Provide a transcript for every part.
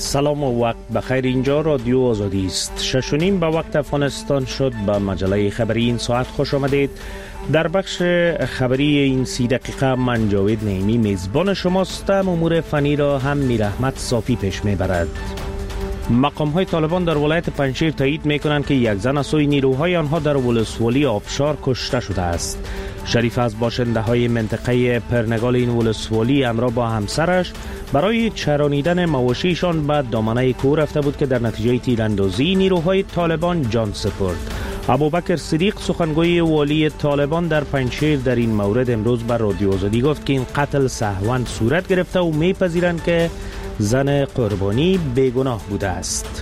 سلام و وقت بخیر. اینجا رادیو آزادی است. 6:30 به وقت افغانستان شد. به مجله خبری این ساعت خوش آمدید. در بخش خبری این 30 دقیقه من جاوید نعیمی میزبان شماستم. امور فنی را هم میرحمت صافی پیش میبرد. مقام های طالبان در ولایت پنجشیر تایید میکنند که یک زن از سوی نیروهای آنها در ولسوالی آبشار کشته شده است. شریف از باشنده های منطقه پرنگال این ولسوالی همراه با همسرش برای چرانیدن مواشیشان به دامنه کوه رفته بود که در نتیجه تیراندازی نیروهای طالبان جان سپرد. ابوبکر صدیق سخنگوی والی طالبان در پنجشیر در این مورد امروز بر رادیو آزادی گفت که این قتل سهوا صورت گرفته و میپذیرند که زن قربانی بیگناه بوده است.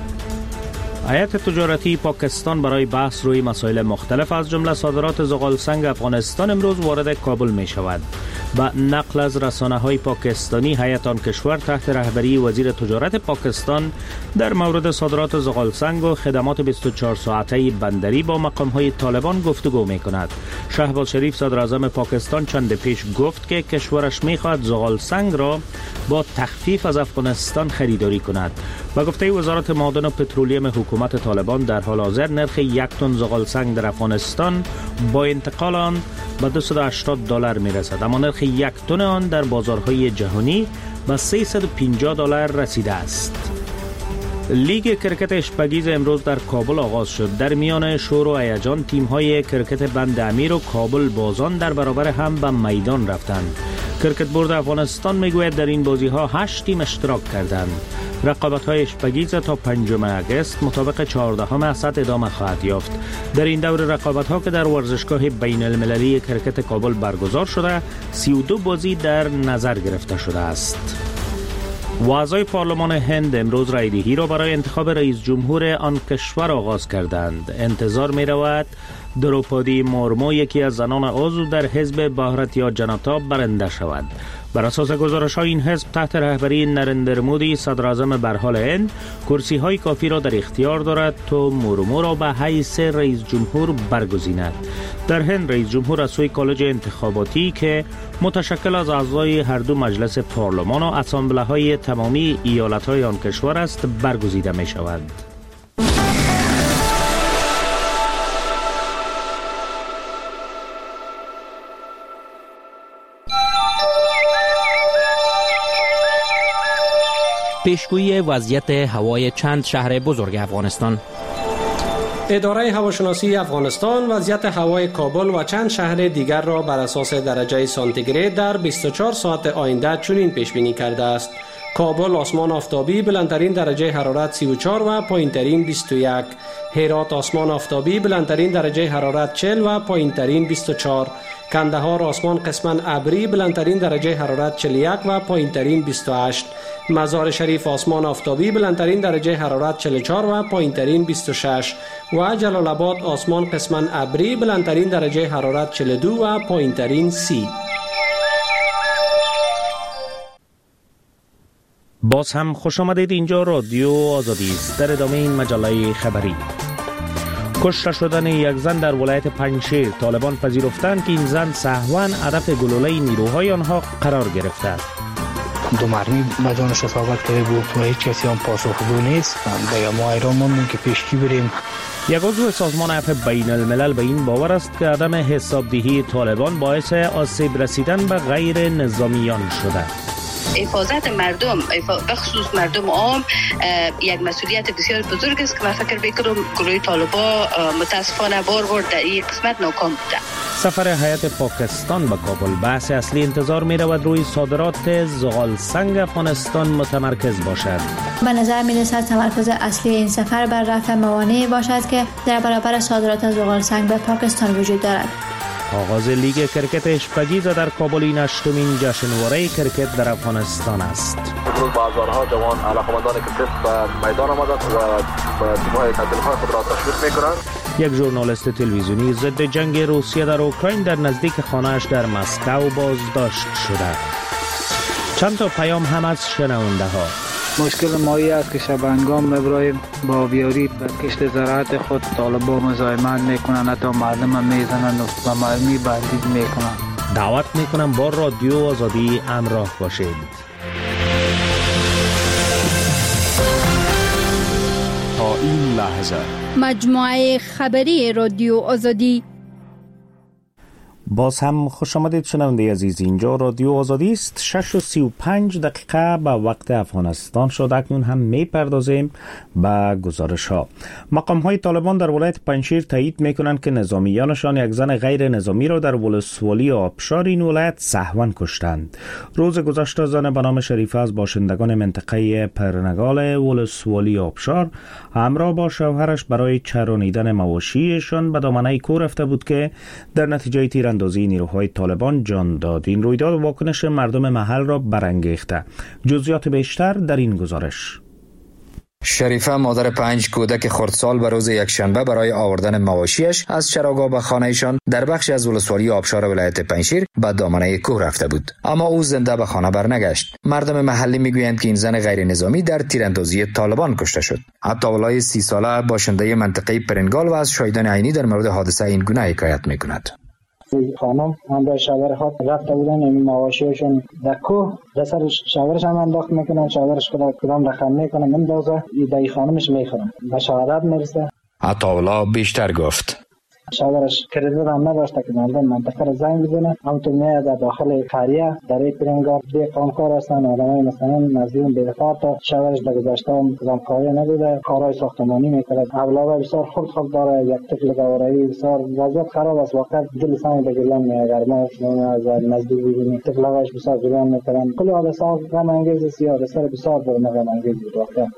هیئت تجارتی پاکستان برای بحث روی مسائل مختلف از جمله صادرات زغالسنگ افغانستان امروز وارد کابل می شود. با نقل از رسانه‌های پاکستانی، هیئت آن کشور تحت رهبری وزیر تجارت پاکستان در مورد صادرات زغالسنگ و خدمات 24 ساعته بندری با مقام‌های طالبان گفتگو می‌کند. شهباز شریف صدر اعظم پاکستان چند پیش گفت که کشورش می‌خواهد زغالسنگ را با تخفیف از افغانستان خریداری کند. با گفته وزارت معادن و پترولیم حکومت طالبان در حال حاضر نرخ یک تن زغالسنگ در افغانستان با انتقال آن به $280 میرسد، اما نرخ یک تن آن در بازارهای جهانی به $350 رسیده است. لیگ کرکت اشپگیز امروز در کابل آغاز شد. در میان شور و هیجان تیم‌های کرکت بند امیر و کابل بازان در برابر هم به میدان رفتند. کرکت بورد افغانستان میگوید در این بازی‌ها 8 تیم اشتراک کردند. رقابت‌های اشپگیز تا 5 آگوست مطابق 14 اسد ادامه خواهد یافت. در این دور رقابت‌ها که در ورزشگاه بین‌المللی کرکت کابل برگزار شده، 32 بازی در نظر گرفته شده است. اعضای پارلمان هند امروز رایدهی را برای انتخاب رئیس جمهور آن کشور آغاز کردند. انتظار می رود دروپادی مورمو، یکی از زنان عضو در حزب بھارتیا جنتا، برنده شود. بر اساس گزارش‌ها این حزب تحت رهبری نریندر مودی صدر اعظم برحال هند کرسی های کافی را در اختیار دارد تا مورمو را به حیث رئیس جمهور برگزیند. در هند رئیس جمهور از سوی کالج انتخاباتی که متشکل از اعضای هر دو مجلس پارلمان و اسامبله‌های تمامی ایالت‌های آن کشور است برگزیده می شود. پیشگویی وضعیت هوای چند شهر بزرگ افغانستان. اداره هواشناسی افغانستان وضعیت هوای کابل و چند شهر دیگر را بر اساس درجه سانتیگراد در 24 ساعت آینده چنین پیش بینی کرده است: کابل آسمان آفتابی، بلندترین درجه حرارت 34 و پایینترین 21. هرات آسمان آفتابی، بلندترین درجه حرارت 40 و پایینترین 24. کندهار آسمان قسماً ابری، بلندترین درجه حرارت 41 و پایینترین 28. مزار شریف آسمان آفتابی، بلندترین درجه حرارت 44 و پایینترین 26. و جلال آباد آسمان قسماً ابری، بلندترین درجه حرارت 42 و پایینترین 30. باز هم خوش آمدید. اینجا رادیو آزادی است. در ادامه این مجله خبری، کشته شدن یک زن در ولایت پنجشیر. طالبان پذیرفتند که این زن سهوا هدف گلوله نیروهای آنها قرار گرفته است. 2 مرمی به جانش اصابت کرده بود و هیچ کسی هم پاسخگو نیست. دیگه ما ایران موندیم که پیشکی بریم. یک عضو سازمان عفو بین الملل به این باور است که عدم حسابدهی طالبان باعث آسیب رسیدن به غیر نظامیان شده. حفاظت مردم، بخصوص مردم عام، یک مسئولیت بسیار بزرگ است که من فکر می‌کنم گروه طالبان متاسفانه بار در این قسمت ناکام بوده. سفر هیئت پاکستان به کابل. بحث اصلی انتظار می رود روی صادرات زغالسنگ افغانستان متمرکز باشد. به نظر می رسد تمرکز اصلی این سفر بر رفع موانعی باشد که در برابر صادرات زغالسنگ به پاکستان وجود دارد. آغاز لیگ کرکت اشپگیز در کابل این 8مین جشنواره کرکت در افغانستان است. بازارها جوان علاقمندان کرکت به میدان آمدند و تیم‌های تحصیل‌های خود را تشویق می‌کنند. یک ژورنالیست تلویزیونی ضد جنگ روسیه در اوکراین در نزدیک خانه‌اش در مسکو بازداشت شده. چند تا پیام هم از شنونده‌ها. مشکل مایی است که شبانگام مبراهیم با آبیاری به کشت زراعت خود طالبان مزاحمت میکنن، حتی مردم میزنن و مرمی بندید میکنن. دعوت میکنم با رادیو آزادی همراه باشید. این لحظه. مجموعه خبری رادیو آزادی. باز هم خوش آمدید شنونده عزیز، اینجا رادیو آزادی است. 6:35 دقیقه به وقت افغانستان شد. اکنون هم میپردازیم به گزارش ها. مقام های طالبان در ولایت پنجشیر تایید میکنند که نظامیانشان یک زن غیر نظامی را در ولسوالی آبشار این ولایت سهوا کشتند. روز گذشته زن به نام شریفه از باشندگان منطقه پرنگال ولسوالی آبشار همراه با شوهرش برای چرانیدن مواشیشان به دامنه کوه رفته بود که در نتیجه تیراندازی نیروهای طالبان جان داد. این رویداد واکنش مردم محل را برانگیخته. جزئیات بیشتر در این گزارش. شریفه مادر 5 کودک خردسال به روز یکشنبه برای آوردن مواشیش از چراگاه به خانه‌شان در بخش از ولسوالی آبشار ولایت پنجشیر به دامنه کوه رفته بود، اما او زنده به خانه برنگشت. مردم محلی میگویند که این زن غیر نظامی در تیراندازی طالبان کشته شد. عطاالله 30 ساله باشنده منطقه پرنگال و از شاهدان عینی در مورد حادثه این گونه حکایت میکند. خانم همراه شوهر خود رفته بودن، این مواشیشون در کوه در سر شوهرش هم انداخت میکنن، شوهرش کدام رقم میکنه مندازه، این خانمش میخورن به شهادت میرسه. عطاالله بیشتر گفت شوهرش کردت هم نداشته که منطقه را زنگ بزنه، همونطور میاد در داخل قریه در این پرنگار دی قانکار هستن، آدمای مثلا نزدیک بی‌دفاع تا شوهرش در گذشته هم کاری نبوده، کارهای ساختمانی میکرد، اولاد بسیار خرد داره، یک طفل گوارایی بسیار وضعیت خراب است، واقعا دل سنگ به گریان میاد. اگر ما از نزدیک ببینیم طفلایش بسیار گریان میکنن. کل حادثه غم انگیز سیاه بسیار بسیار غم انگیز بود. واقعا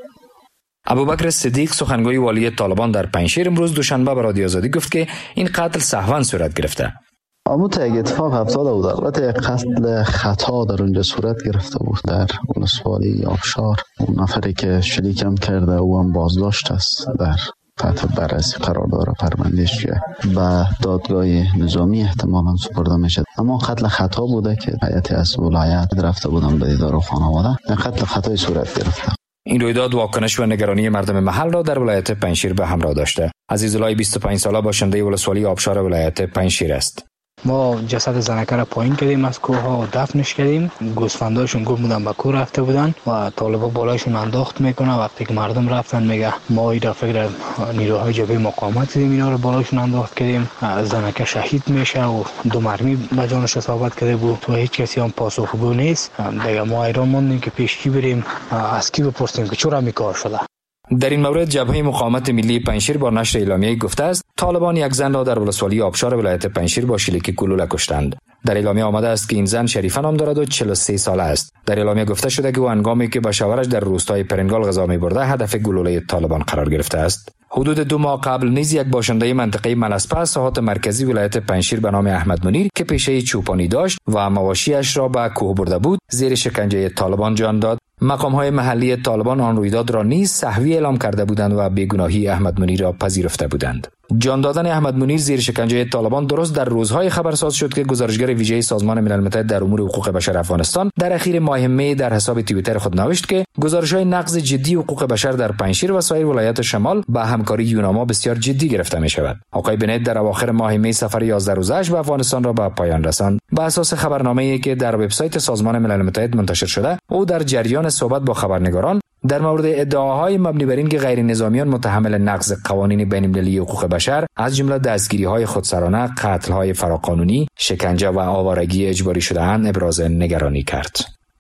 ابوبکر صدیق سخنگوی والی طالبان در پنجشیر امروز دوشنبه به رادیو آزادی گفت که این قتل سهوا صورت گرفته. اما تا یک اتفاق افتاده بود، البته یک قتل خطا در اونجا صورت گرفته بود در ولسوالی آبشار. اون نفری که شلیکم کرده او هم بازداشت است، در تحت بررسی قرار داره، پروندهش به دادگاه نظامی احتمالاً سپرده میشه. اما قتل خطا بوده که هیئتی از ولایت رفته بودن به دیدار خانواده، قتل خطای صورت گرفته. این رویداد واکنش و نگرانی مردم محل را در ولایت پنجشیر به همراه داشته. عزیزالله 25 ساله باشنده ولسوالی آبشار ولایت پنجشیر است. ما جسد زنکه را پایین کردیم، از کوه ها دفنش کردیم. گوسفنداشون گم بودن به کوه رفته بودن و طالبا بالایشون انداخت میکنه. وقتی که مردم رفتن میگه ما اینا فکر نیروهای جبهه مقاومت دیدیم، اینا رو بالایشون انداخت کردیم. زنکه شهید میشه و 2 مرمی به جانش اصابت کرده بود و هیچ کسی هم پاسخگو نیست. دیگه ما ایران موندیم که پیش کی بریم، از کی بپرسیم که چرا می کار شده. در این مورد جبهه مقاومت ملی پنجشیر با نشر اعلامیه گفته است طالبان یک زن را در ولسوالی آبشار ولایت پنجشیر با شلیک گلوله کشتند. در اعلامیه آمده است که این زن شریفه نام دارد و 43 ساله است. در اعلامیه گفته شده که او هنگامی که با شوهرش در روستای پرنگال غذا می‌برده هدف گلوله طالبان قرار گرفته است. حدود 2 ماه قبل نیز یک باشنده منطقه ملسپه از ساحات مرکزی ولایت پنجشیر به نام احمد منیر که پیشه چوپانی داشت و مواشیش را به کوه برده بود زیر شکنجه طالبان جان داد. مقام‌های محلی طالبان آن رویداد را نیز سهوی اعلام کرده بودند و بیگناهی احمد منیر را پذیرفته بودند. جان دادن احمد منیر زیر شکنجه طالبان درست در روزهای خبرساز شد که گزارشگر ویژه سازمان ملل متحد در امور حقوق بشر افغانستان در اخیر ماه می در حساب توییتر خود نوشت که گزارش‌های نقض جدی حقوق بشر در پنجشیر و سایر ولایات شمال با همکاری یوناما بسیار جدی گرفته می شود. آقای بنت در اواخر ماه می سفر 11 روزه‌اش به افغانستان را به پایان رساند. بر اساس خبرنامه‌ای که در وبسایت سازمان ملل متحد منتشر شده، او در جریان صحبت با خبرنگاران در مورد ادعاهای مبنی بر این که غیر نظامیان متحمل نقض قوانین بین‌المللی حقوق بشر از جمله دستگیری‌های خودسرانه، قتل‌های فراقانونی، شکنجه و آوارگی اجباری شده‌اند ابراز نگرانی کرد.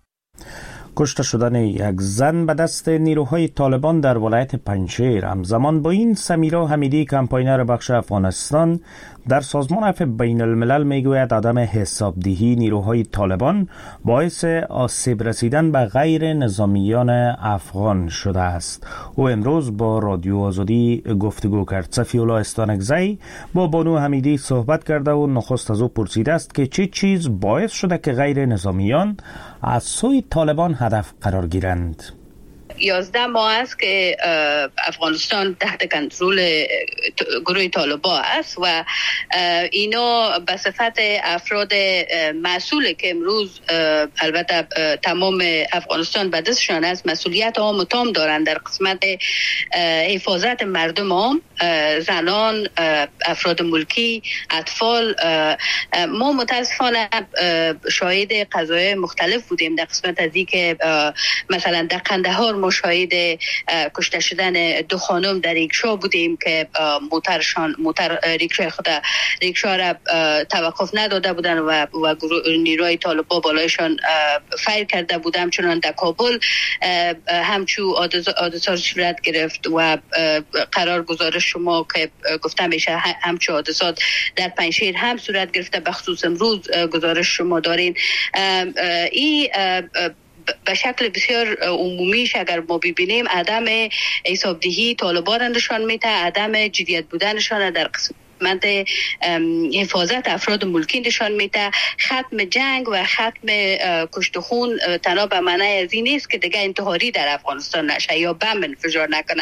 کشته شدن یک زن به دست نیروهای طالبان در ولایت پنجشیر همزمان با این سمیرا حمیدی کمپاینر بخش افغانستان در سازمان عفو بین الملل میگوید عدم حسابدهی نیروهای طالبان باعث آسیب رسیدن به غیر نظامیان افغان شده است. او امروز با رادیو آزادی گفتگو کرد. صفی‌الله استانکزی با بانو حمیدی صحبت کرده و نخست از او پرسیده است که چه چیز باعث شده که غیر نظامیان از سوی طالبان هدف قرار گیرند. 11 ماه است که افغانستان تحت کنترل گروه طالبان است و اینا به صفت افراد مسئول که امروز البته تمام افغانستان به دستشان است، مسئولیت عام و تام دارند در قسمت حفاظت مردم عام زنان، افراد ملکی، اطفال. ما متاسفانه شاهد قضایای مختلف بودیم در قسمت از که مثلا در قندهار ما شاهد کشته شدن 2 خانم در ریکشا بودیم که موتر ریکشا را توقف نداده بودن و نیروی طالبان بالایشان فایر کرده بودن. چنان در کابل همچو حادثه صورت گرفت و قرار گزارش شما که گفته میشه همچو حادثات در پنجشیر هم صورت گرفته. بخصوص امروز گزارش شما دارین. این به شکل بسیار عمومیش اگر ما ببینیم عدم حسابدهی طالبان نشان میده، عدم جدیت بودنشان در قسمت حفاظت افراد ملکی نشان میده. ختم جنگ و ختم کشت خون تنها به معنی از این نیست که دیگه انتحاری در افغانستان نشه یا بم انفجار نکنه.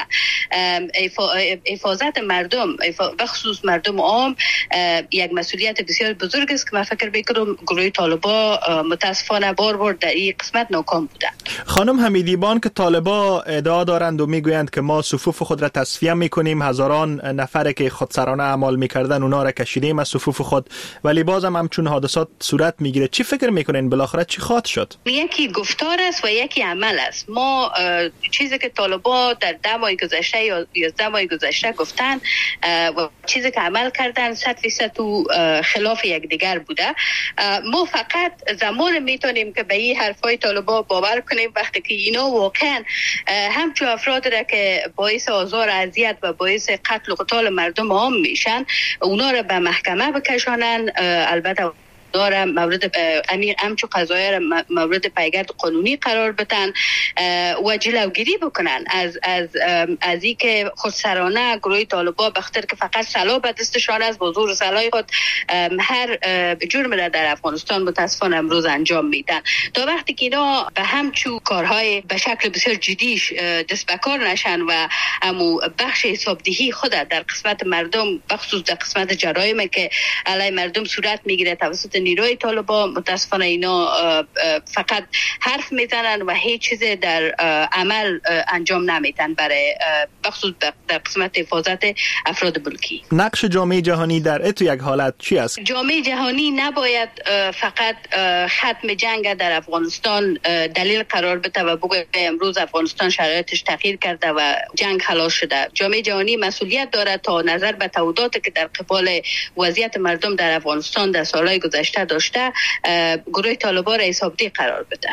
حفاظت مردم بخصوص مردم عام یک مسئولیت بسیار بزرگ است که من فکر میکنم گروه طالبان متاسفانه بار در این قسمت ناکام بودن. خانم حمیدیبان که طالبان ادعا دارند و میگویند که ما صفوف خود را تصفیه میکنیم، هزاران نفر که خودسرانه اعمال میکردن اونا را کشیدیم از صفوف خود، ولی بازم همچون حادثات صورت میگیره. چی فکر میکنین بالاخره چی خواهد شد؟ یکی گفتار است و یکی عمل است. ما چیزی که طالبان در 10 ماه گذشته یا 11 ماه گذشته گفتن و چیزی که عمل کردن 100% تو خلاف یکدیگر بوده. ما فقط زمان میتونیم که به این حرفای طالبان باور کنیم وقتی که اینا واقعا همچون افراد را که باعث آزار اذیت و باعث قتل و قتال مردم عام میشن اونا را به محکمه بکشانن. البته داره مورد همچون قضایه را مورد پیگرد قانونی قرار بدن و جلوگیری بکنن از این که خودسرانه گروه طالبان بخاطر که فقط سلاح به دستشان است با زور سلاح خود هر جرم را در افغانستان متاسفانه امروز انجام میدن. تا وقتی که اینا به همچون کارهای به شکل بسیار جدیش دست به کار نشن و امو بخش حسابدهی خود در قسمت مردم بخصوص در قسمت جرایم که علیه مردم صورت میگیره توسط نیروی طالبان، متاسفانه اینا فقط حرف میزنن و هیچ چیز در عمل انجام نمیدن برای بخصوص در قسمت حفاظت افراد ملکی. نقش جامعه جهانی در اتو یک حالت چی است؟ جامعه جهانی نباید فقط ختم جنگ در افغانستان دلیل قرار بده و بگه امروز افغانستان شرایطش تغییر کرده و جنگ خلاص شده. جامعه جهانی مسئولیت داره تا نظر به تعهداتی که در قبال وضعیت مردم در افغانستان در سالهای گذشته داشته گروه طالبان را حسابدهی قرار بده.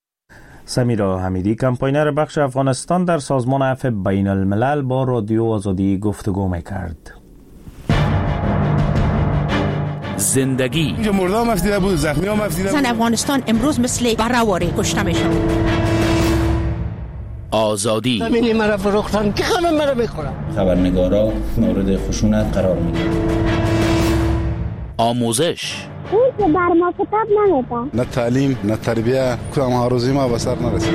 سمیرا حمیدی، کمپاینر بخش افغانستان در سازمان عفو بین الملل با رادیو آزادی گفتگو میکرد. زندگی اینجا مرده هم افدیده بود، زخمی هم افدیده بود. زن افغانستان امروز مثل برهواری کشته میشن. آزادی همینی مرا فروختن که خانم مرا میخورم. خبرنگارا مورد خشونت قرار میگیرن. آموزش اون که بر ما کتاب نمیده. نه تعلیم نه تربیه کدام هاروزی ما به سر نرسید.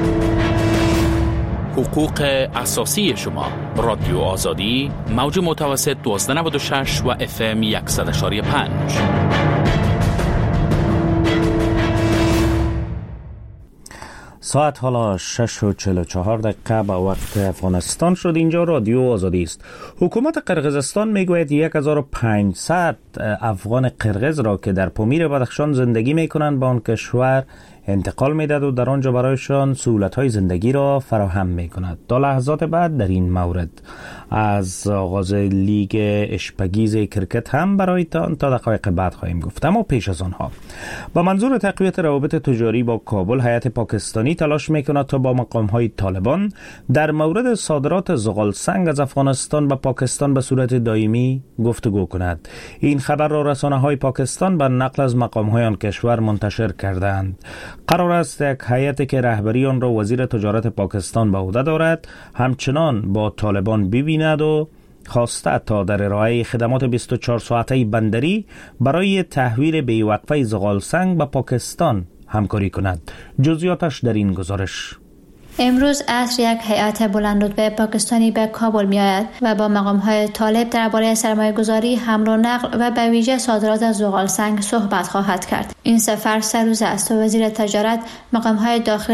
حقوق اساسی شما. رادیو آزادی موج متوسط 1296 و FM 100.5. ساعت حالا 6:44 به وقت افغانستان شد. اینجا رادیو آزادی است. حکومت قرقیزستان میگوید 1500 افغان قرقیز را که در پامیر بدخشان زندگی میکنند به آن کشور انتقال میدهد و در آنجا برایشان سهولت‌های زندگی را فراهم میکند. تا لحظات بعد در این مورد از آغاز لیگ اشپگیز کرکت هم برایتان تا دقایق بعد خواهیم گفت. اما پیش از آنها با منظور تقویت روابط تجاری با کابل، هیئت پاکستانی تلاش میکند تا با مقام‌های طالبان در مورد صادرات زغال سنگ از افغانستان به پاکستان به صورت دائمی گفتگو کند. این خبر را رسانه‌های پاکستان به نقل از مقام‌های آن کشور منتشر کردند. قرار است یک هیئتی که رهبری آن را وزیر تجارت پاکستان به عهده دارد همچنان با طالبان ببیند و خواسته تا در ارائه خدمات 24 ساعته بندری برای تحویل بی‌وقفه زغال سنگ به پاکستان همکاری کند. جزئیاتش در این گزارش. امروز عصر یک هیئت بلندرتبه پاکستانی به کابل می آید و با مقام‌های طالب درباره سرمایه‌گذاری، حمل و نقل و به ویژه صادرات زغال سنگ صحبت خواهد کرد. این سفر 3 روز است و وزیر تجارت، مقام‌های داخلی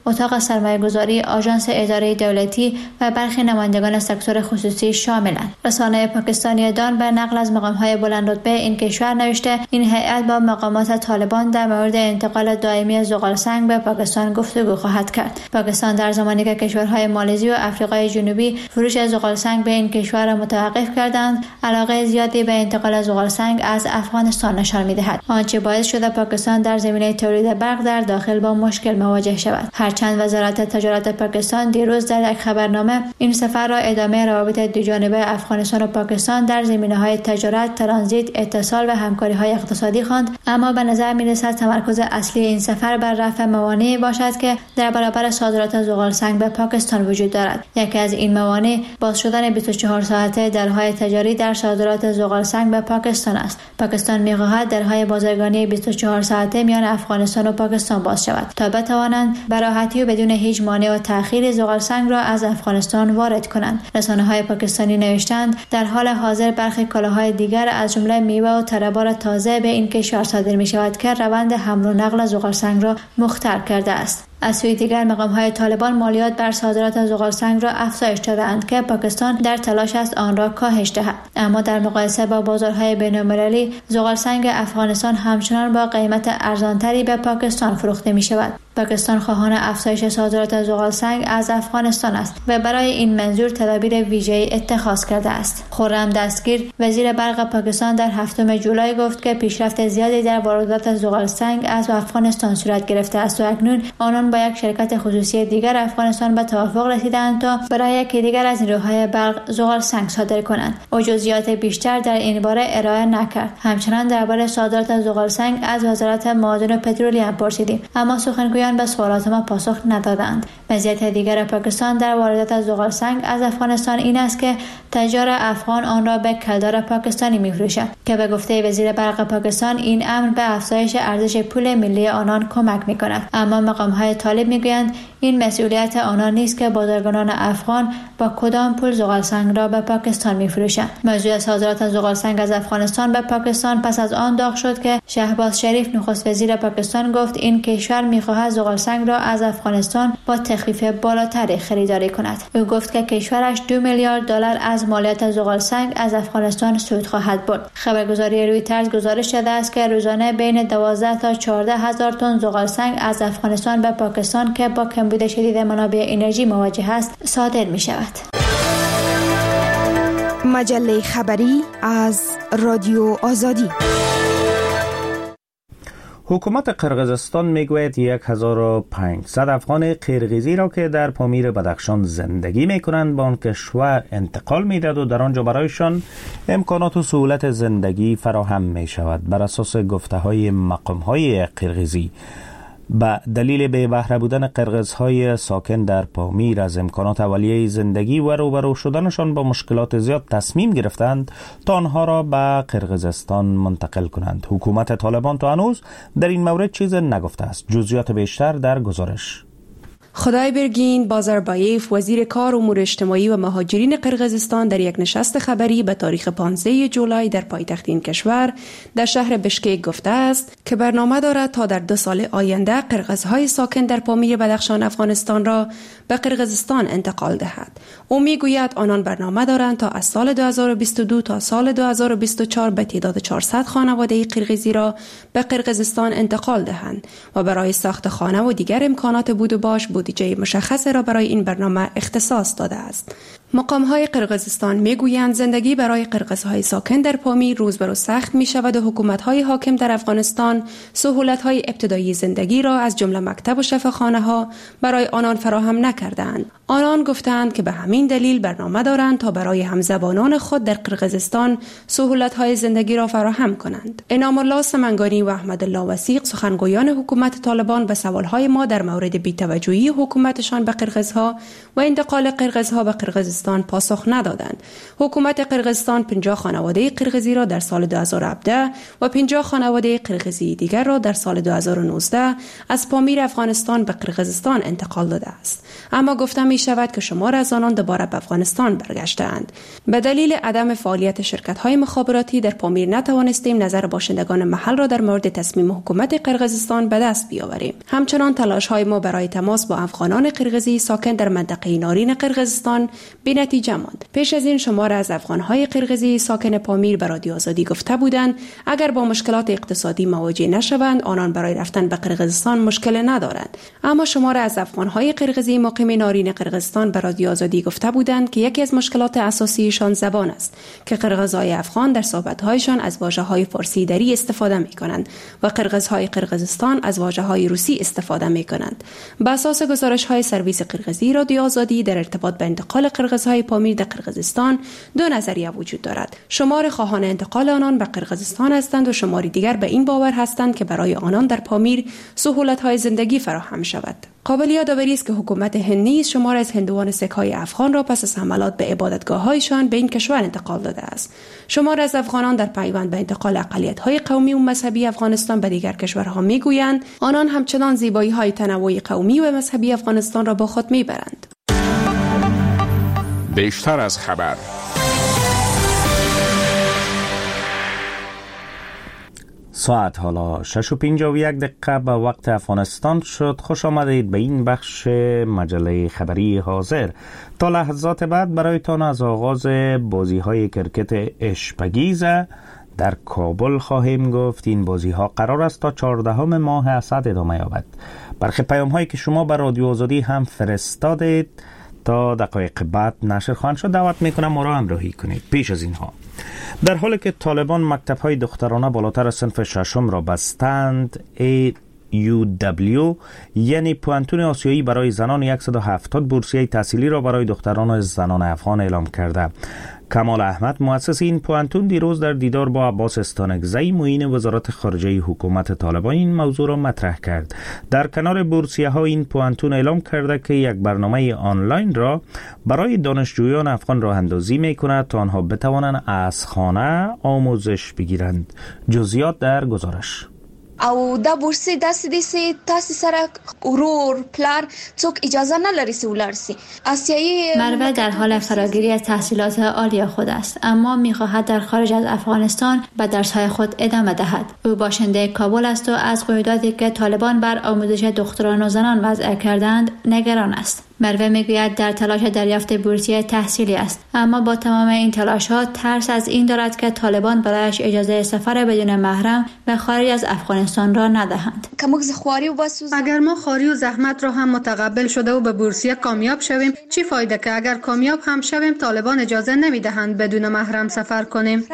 اتاق سرمایه‌گذاری، آژانس اداره دولتی و برخی نمایندگان سکتور خصوصی شاملند. رسانه پاکستانی دان به نقل از مقام‌های بلندرتبه این کشور نوشته این هیئت با مقامات طالبان در مورد انتقال دائمی زغالسنگ به پاکستان گفتگو خواهد کرد. پاکستان در زمانی که کشورهای مالزی و آفریقای جنوبی فروش زغالسنگ به این کشور را متوقف کردند، علاقه زیادی به انتقال زغالسنگ از افغانستان نشان می‌دهد، آنچه باعث شده پاکستان در زمینه تولید برق در داخل با مشکل مواجه شود. هرچند وزارت تجارت پاکستان دیروز در یک خبرنامه این سفر را ادامه روابط دوجانبه افغانستان و پاکستان در زمینه‌های تجارت، ترانزیت، اتصال و همکاری‌های اقتصادی خواند، اما به نظر می‌رسد تمرکز اصلی این سفر بر رفع موانعی باشد که در برابر صادرات زغالسنگ به پاکستان وجود دارد. یکی از این موانع باز شدن 24 ساعته درهای تجاری در صادرات زغالسنگ به پاکستان است. پاکستان می‌خواهد درهای بازرگانی 24 ساعته میان افغانستان و پاکستان باز شود تا بتوانند به راحتی و بدون هیچ مانع و تأخیر زغالسنگ را از افغانستان وارد کنند. رسانه‌های پاکستانی نوشتند در حال حاضر برخی کالاهای دیگر از جمله میوه و تره‌بار تازه به این کشور صادر می‌شود که روند حمل و نقل زغالسنگ را مختل کرده است. از سوی دیگر مقام‌های طالبان مالیات بر صادرات زغالسنگ را افزایش داده‌اند که پاکستان در تلاش است آن را کاهش دهد، اما در مقایسه با بازارهای بین‌المللی زغالسنگ افغانستان همچنان با قیمت ارزانتری به پاکستان فروخته می‌شود. پاکستان خواهان افزایش صادرات زغالسنگ از افغانستان است و برای این منظور تدابیر ویژه‌ای اتخاذ کرده است. خرم دستگیر وزیر برق پاکستان در 7 جولای گفت که پیشرفت زیادی در واردات زغالسنگ از افغانستان صورت گرفته است و اکنون آنان با یک شرکت خصوصی دیگر افغانستان به توافق رسیدند تا برای یکی دیگر از نیروهای برق زغالسنگ صادر کنند. او جزئیات بیشتر در این باره ارائه نکرد. همچنان درباره صادرات زغالسنگ از وزارت معادن و پترولیم پرسیدیم، اما سخنگویان به سوالات ما پاسخ ندادند. وضعیت دیگر پاکستان در واردات زغالسنگ از افغانستان این است که تجار افغان آن را به کلدار پاکستانی می‌فروشند که به گفته وزیر برق پاکستان این امر به افزایش ارزش پول ملی آنان کمک می‌کند، اما مقام‌های طالب می‌گویند این مسئولیت آنان نیست که بازرگانان افغان با کدام پول زغالسنگ را به پاکستان می‌فروشند. موضوع صادرات زغالسنگ از افغانستان به پاکستان پس از آن داغ شد که شهباز شریف نخست وزیر پاکستان گفت این کشور می‌خواهد زغالسنگ را از افغانستان با تخفیف بالاتری خریداری کند. او گفت که کشورش 2 میلیارد دلار از مالیات زغالسنگ از افغانستان سود خواهد برد. خبرگزاری رویترز گزارش داده است که روزانه بین 12 تا 14 هزار تن زغالسنگ از افغانستان به پاکستان که با کمبود شدید منابع انرژی مواجه است صادر می شود. مجله خبری از رادیو آزادی. حکومت قرقیزستان میگوید 1500 افغان قرقیزی را که در پامیر بدخشان زندگی میکنند به آن کشور انتقال میدهد و در آنجا برایشان امکانات و سهولت زندگی فراهم می شود. بر اساس گفته های مقام های قرقیزی به دلیل به بهره بودن قرقیزهای ساکن در پامیر از امکانات اولیه زندگی و روبرو شدنشان با مشکلات زیاد تصمیم گرفتند تا آنها را به قرقیزستان منتقل کنند. حکومت طالبان تا هنوز در این مورد چیز نگفته است. جزئیات بیشتر در گزارش. خدایبرگین بازاربایف وزیر کار امور اجتماعی و مهاجرین قرقیزستان در یک نشست خبری به تاریخ 15 جولای در پایتخت این کشور در شهر بشکک گفته است که برنامه دارد تا در 2 سال آینده قرقیزهای ساکن در پامیر بدخشان افغانستان را به قرقیزستان انتقال دهد. او میگوید آنان برنامه دارند تا از سال 2022 تا سال 2024 به تعداد 400 خانواده قرقیزی را به قرقیزستان انتقال دهند و برای ساخت خانه و دیگر امکانات بود و باش بودجه مشخص را برای این برنامه اختصاص داده است. مقام‌های قرقیزستان میگویند زندگی برای قرقیزهای ساکن در پامیر روز به روز سخت می شود و حکومت‌های حاکم در افغانستان سهولت‌های ابتدایی زندگی را از جمله مکتب و شفاخانه‌ها برای آنان فراهم نکردند. آنان گفتند که به همین دلیل برنامه دارند تا برای همزبانان خود در قرقیزستان سهولت‌های زندگی را فراهم کنند. انعام الله سمنگانی و احمد الله وثیق سخنگویان حکومت طالبان به سوال‌های ما در مورد بی‌توجهی حکومتشان به قرقیزها و انتقال قرقیزها به قرقیزستان قرقیزستان پاسخ ندادند. حکومت قرقیزستان 50 خانواده قرقیزی را در سال 2017 و 50 خانواده قرقیزی دیگر را در سال 2019 از پامیر افغانستان به قرقیزستان انتقال داده است. اما گفته می شود که شمار از آنان دوباره به افغانستان برگشتند. به دلیل عدم فعالیت شرکت‌های مخابراتی در پامیر نتوانستیم نظر باشندگان محل را در مورد تصمیم حکومت قرقیزستان به دست بیاوریم. همچنان تلاش‌های ما برای تماس با افغانان قرقیزی ساکن در منطقه نارین قرقیزستان بی‌نتیجه ماند. پیش از این شمار از افغان‌های قرقیزی ساکن پامیر به رادیو آزادی گفته بودند اگر با مشکلات اقتصادی مواجه نشوند آنان برای رفتن به قرقیزستان مشکل ندارند. اما شمار از افغان‌های قرقیزی مقیم نارین قرقیزستان به رادیو آزادی گفته بودند که یکی از مشکلات اساسیشان زبان است که قرقیزهای افغان در صحبت‌هایشان از واژه‌های فارسی دری استفاده می‌کنند و قرقیزهای قرقیزستان از واژه‌های روسی استفاده می‌کنند. بر اساس گزارش‌های سرویس قرقیزی رادیو آزادی در ارتباط به انتقال قرقیزهای پامیر در قرقیزستان دو نظریه وجود دارد. شمار خواهان انتقال آنان به قرقیزستان هستند و شماری دیگر به این باور هستند که برای آنان در پامیر سهولت‌های زندگی فراهم شود. قابل یادآوری است که حکومت هند نیز شمار از هندوان سک‌های افغان را پس از حملات به عبادتگاه‌هایشان به این کشور انتقال داده است. شمار از افغانان در پیوند به انتقال اقلیت‌های قومی و مذهبی افغانستان به دیگر کشورها می‌گویند آنان همچنان زیبایی‌های تنوع قومی و مذهبی افغانستان را با خود می‌برند. بیشتر از خبر. ساعت حالا 6:51 به وقت افغانستان شد. خوش آمدید به این بخش مجله خبری حاضر. تا لحظات بعد برایتان از آغاز بازی های کرکت اشپگیز در کابل خواهیم گفت. این بازی ها قرار است تا 14 ماه اسد ادامه یابد. برخی پیام هایی که شما به رادیو آزادی هم فرستادید تا دقایق بعد نشر خواهند شد. دعوت میکنم ما را همراهی کنید. پیش از اینها در حالی که طالبان مکتب‌های دخترانه بالاتر از صنف ششم را بستند، AUW یعنی پوانتون آسیایی برای زنان 170 بورسیه تحصیلی را برای دختران زنان افغان اعلام کرده. کمال احمد مؤسس این پوانتون دیروز در دیدار با عباس استانکزی معین وزارت خارجه حکومت طالبان این موضوع را مطرح کرد. در کنار بورسیه ها این پوانتون اعلام کرده که یک برنامه آنلاین را برای دانشجویان افغان راه اندازی می کند تا آنها بتوانند از خانه آموزش بگیرند. جزئیات در گزارش. او دا بورسي داسې دي چې تاسې سره ورور پلار څوک اجازه نه لري چې ولاړ سي. آسیایی مروه در حال فراگیری از تحصیلات عالی خود است، اما می‌خواهد در خارج از افغانستان به درس‌های خود ادامه دهد. او باشنده کابل است و از قیوداتی که طالبان بر آموزش دختران و زنان وضع کردند نگران است. مروه میگوید در تلاش دریافت بورسیه تحصیلی است، اما با تمام این تلاش‌ها ترس از این دارد که طالبان برایش اجازه سفر بدون محرم به خارج از افغانستان را ندهند. اگر ما خواری و زحمت را هم متقبل شده و به بورسیه کامیاب شویم، چی فایده که اگر کامیاب هم شویم طالبان اجازه نمیدهند بدون محرم سفر کنیم؟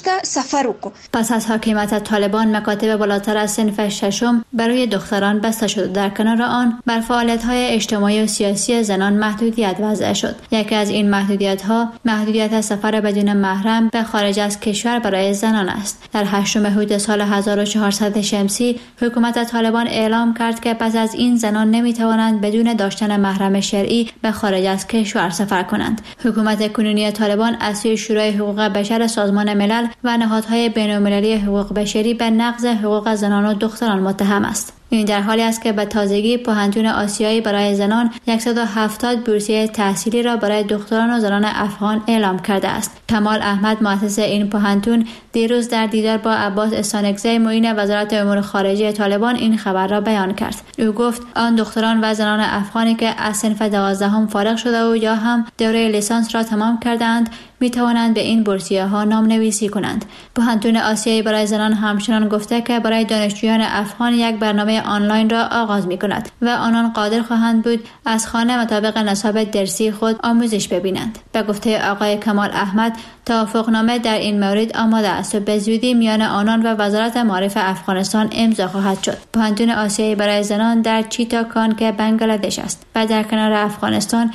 پس از حاکمیت طالبان مکاتب بالاتر از صنف ششم برای دختران بسته شد. در کنار آن بر فعالیت‌های اجتماعی و سیاسی زنان محدودیت وضع شد. یکی از این محدودیت‌ها محدودیت سفر بدون محرم به خارج از کشور برای زنان است. در 8 مهر سال 1400 شمسی حکومت طالبان اعلام کرد که پس از این زنان نمی‌توانند بدون داشتن محرم شرعی به خارج از کشور سفر کنند. حکومت کنونی طالبان از سوی شورای حقوق بشر سازمان ملل و نهادهای بین‌المللی حقوق بشری به نقض حقوق زنان و دختران متهم است. این در حالی است که به تازگی پوهنتون آسیایی برای زنان 170 بورسیه تحصیلی را برای دختران و زنان افغان اعلام کرده است. کمال احمد مؤسس این پوهنتون دیروز در دیدار با عباس استانکزی معین وزارت امور خارجه طالبان این خبر را بیان کرد. او گفت آن دختران و زنان افغانی که از صنف 12 فارغ شده و یا هم دوره لیسانس را تمام کردند می توانند به این بورسیه ها نام‌نویسی کنند. پوهنتون آسیایی برای زنان همچنان گفته که برای دانشجویان افغان یک برنامه آنلاین را آغاز می کند و آنان قادر خواهند بود از خانه مطابق نصاب درسی خود آموزش ببینند. به گفته آقای کمال احمد توافقنامه در این مورد آماده است و به زودی میان آنان و وزارت معارف افغانستان امضا خواهد شد. پوهنتون آسیایی برای زنان در چیتاکان که بنگلادش است و در کنار افغانستان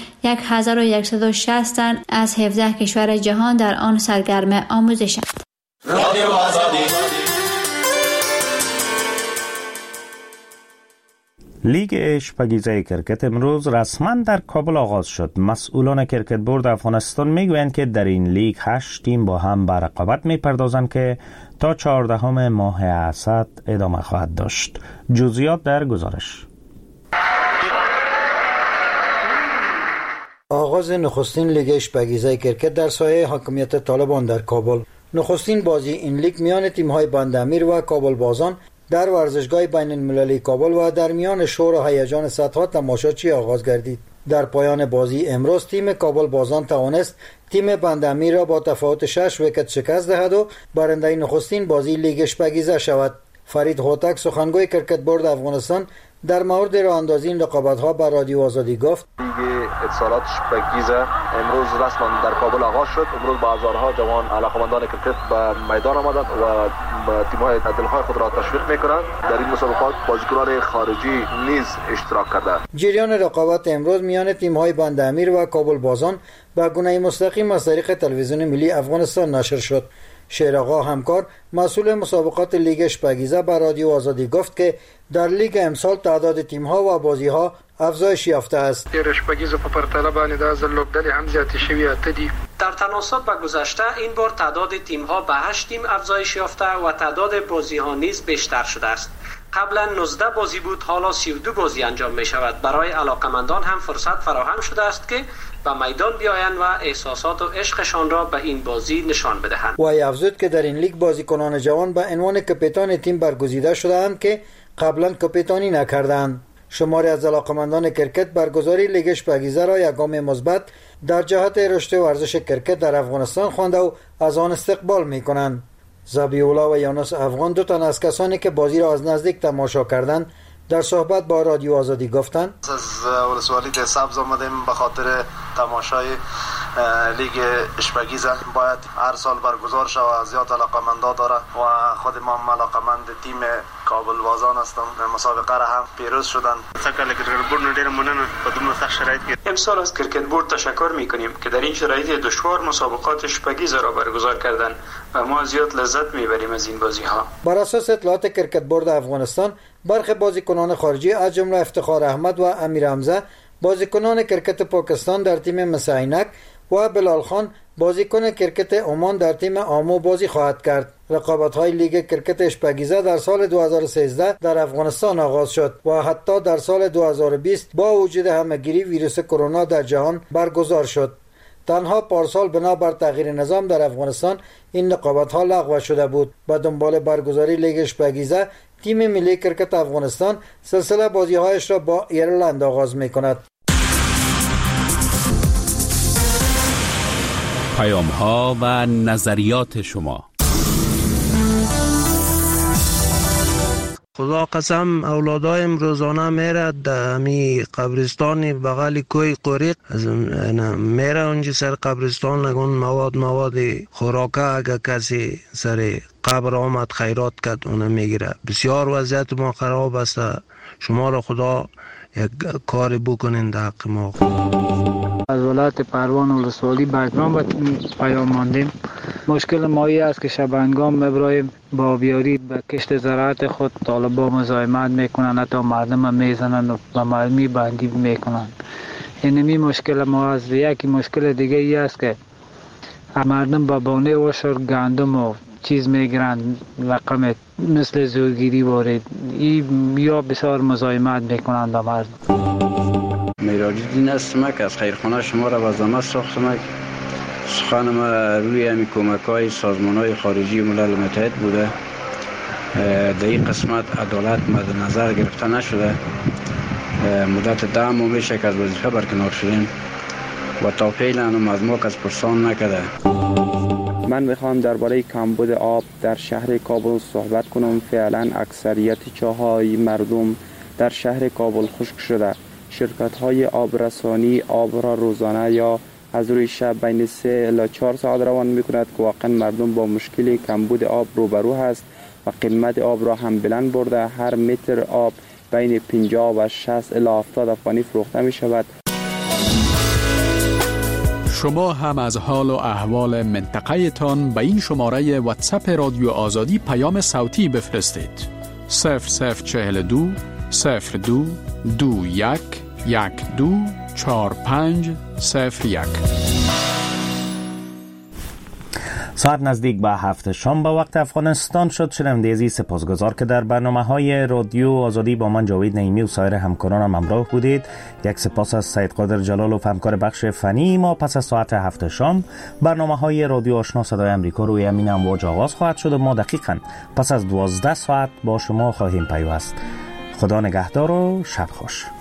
1160 تن از 17 کشور جهان در آن سرگرم آموزشند. رادیو آزادی لیگ اشپگیزه کرکت امروز رسما در کابل آغاز شد. مسئولان کرکت بورد افغانستان میگویند که در این لیگ 8 تیم با هم به رقابت میپردازند که تا 14 ماه اسد ادامه خواهد داشت. جزئیات در گزارش. آغاز نخستین لیگ اشپگیزه کرکت در سایه حاکمیت طالبان در کابل. نخستین بازی این لیگ میان تیم‌های بندامیر و کابل بازان در ورزشگاه بین المللی کابل و در میان شور و هیجان صدها تماشاچی آغاز گردید. در پایان بازی امروز تیم کابل بازان توانست تیم بندامیر را با تفاوت 6 ویکت شکست دهد و برنده نخستین بازی لیگ اشپگیزه شود. فرید هوتک سخنگوی کرکت بورد افغانستان در مورد راه اندازی این رقابت‌ها به رادیو آزادی گفت: لیگ اتصالات اشپگیزه امروز رسما در کابل آغاز شد. امروز با هزارها جوان علاقمندان کرکت به میدان آمدند و تیم‌های دلخواه خود را تشویق می‌کنند. در این مسابقات بازیکنان خارجی نیز اشتراک کردند. جریان رقابت امروز میان تیم‌های بندامیر و کابل بازان به گونه مستقیم از طریق تلویزیون ملی افغانستان نشر شد. شیرآقا همکار مسئول مسابقات لیگ اشپگیزه به رادیو آزادی گفت که در لیگ امسال تعداد تیم‌ها و بازی‌ها افزایش یافته است. اشپگیزه په پرتله باندې د لوبډلې هم زیاتې شوې اتدي. در تناسب با گذشته این بار تعداد تیم‌ها به 8 تیم افزایش یافته و تعداد بازی‌ها نیز بیشتر شده است. قبلا 19 بازی بود، حالا 32 بازی انجام می شود. برای علاقمندان هم فرصت فراهم شده است که به میدان بیایند و احساسات و عشقشان را به این بازی نشان بدهند. و افزود که در این لیگ بازیکنان جوان به عنوان کاپیتان تیم برگزیده شده‌اند که قبلا کاپیتانی نکردند. شماری از علاقمندان کرکت برگزاری لیگ اشپگیزه را یک گام مثبت در جهت رشد ورزش کرکت در افغانستان خوانده و از آن استقبال می‌کنند. زبیولا و یونس افغان دو تن از کسانی که بازی را از نزدیک تماشا کردند در صحبت با رادیو آزادی گفتند: از ولسوالی ده سبز آمدیم به خاطر تماشای لیگ اشپگیزه. باید هر سال برگزار شود، زیاد علاقمندا داره و خود ما هم علاقمند تیم کابل بازان هستم. مسابقه را هم پیروز شدند. څنګه کرکټ بورډ ډیر مننه په دومره سخت شرایط کې. امسال از کرکت بورد تشکر می‌کنیم که در این شرایط دشوار مسابقات اشپگیزه را برگزار کردند و ما زیاد لذت می‌بریم از این بازی‌ها. بر اساس اطلاعات کرکت بورد افغانستان، برخی بازیکنان خارجی از جمله افتخار احمد و امیر حمزه بازیکنان کرکت پاکستان در تیم مسعینک و بلال خان بازیکن کرکت عمان در تیم آمو بازی خواهد کرد. رقابت‌های لیگ کرکت اشپگیزه در سال 2013 در افغانستان آغاز شد و حتی در سال 2020 با وجود همه‌گیری ویروس کرونا در جهان برگزار شد. تنها پارسال بنابر تغییر نظام در افغانستان این رقابت‌ها لغو شده بود. به دنبال برگزاری لیگ اشپگیزه تیم ملی کرکت افغانستان سلسله بازی‌هایش را با ایرلند آغاز می‌کند. پیام‌ها و نظریات شما. خدا قسم اولادایم روزانه میره در می قبرستان بغل کوی قریق میره اونجا سر قبرستان نگون مواد خوراکه اگه کسی سر قبر آمد خیرات کرد اونه میگیره. بسیار وضعیت ما خراب است. شما را خدا یک کاری بکنین در حق ما. از ولایت پروان ولسوالی بگرام و پیام ماندیم. مشکل مایی است که شبنگام مبرایم با آبیاری به کشت زراعت خود طالبا مزاحمت میکنن، حتی مردم میزنن و مرمی بندی میکنن. اینمی مشکل ما است. یکی مشکل دیگه ای است که مردم با بانه وشر گندم و چیز میگیرن رقم مثل زورگیری وارد یا بسیار مزاحمت میکنن با مردم. میراج‌الدین هستم که از خیرخانه شما را وزامت ساختم. سخن ما روی همی کمک‌های سازمان‌های خارجی ملل متحد بوده. در این قسمت عدالت مد نظر گرفته نشده. مدت 10 ماه میشه که از وظیفه برکنار شدیم و تا فعلا هم از ما کس پرسان نکرده. من میخوام درباره کمبود آب در شهر کابل صحبت کنم. فعلا اکثریت چاهای مردم در شهر کابل خشک شده. شرکت‌های آبرسانی آب را روزانه یا از روی شب بین 3 الی 4 ساعت روان می‌کند که واقعا مردم با مشکل کمبود آب روبرو هست و قیمت آب را هم بلند برده. هر متر آب بین 50 و 60 الی 70 افغانی فروخته می‌شود. شما هم از حال و احوال منطقه تان به این شماره واتساپ رادیو آزادی پیام صوتی بفرستید. 0042 02-21-12-45-01. ساعت نزدیک به 7 شام به وقت افغانستان شد. شنونده عزیز سپاسگزار که در برنامه‌های رادیو آزادی با من جاوید نعیمی و سایر همکارانم همراه بودید. یک سپاس از سید قادر جلالوف همکار بخش فنی ما. پس از ساعت 7 شام برنامه‌های رادیو آشنا صدای آمریکا روی امین امواج آغاز خواهد شد و ما دقیقاً پس از 12 ساعت با شما خواهیم پیوست. خدا نگهدار و شب خوش.